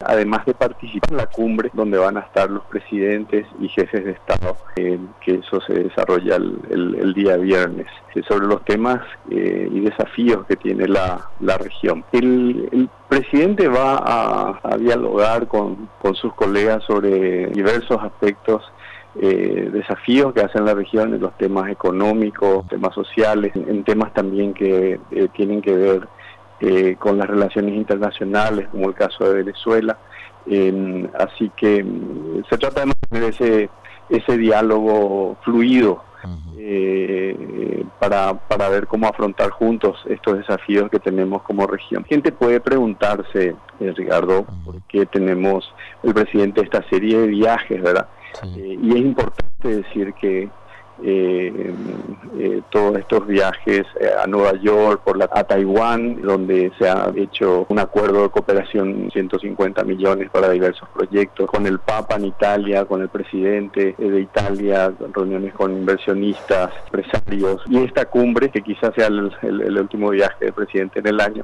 además de participar en la cumbre donde van a estar los presidentes y jefes de Estado, que eso se desarrolla el día viernes, sobre los temas y desafíos que tiene la región. El presidente va a dialogar con sus colegas sobre diversos aspectos, desafíos que hacen la región en los temas económicos, temas sociales, en temas también que tienen que ver con las relaciones internacionales, como el caso de Venezuela. Así que se trata de mantener ese diálogo fluido para ver cómo afrontar juntos estos desafíos que tenemos como región. La gente puede preguntarse, Ricardo, por qué tenemos el presidente esta serie de viajes, ¿verdad? Sí. Y es importante decir que todos estos viajes a Nueva York, a Taiwán, donde se ha hecho un acuerdo de cooperación, 150 millones para diversos proyectos, con el Papa en Italia, con el presidente de Italia, reuniones con inversionistas, empresarios, y esta cumbre, que quizás sea el último viaje del presidente en el año,